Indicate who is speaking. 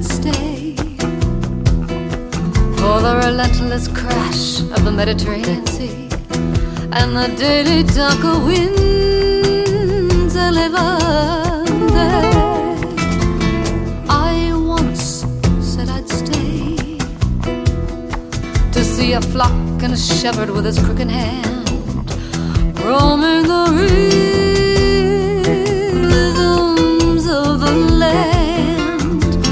Speaker 1: I'd stay for the relentless crash of the Mediterranean Sea and the daily darker winds of Levante. I once said I'd stay to see a flock and a shepherd with his crooked hand roaming the reeds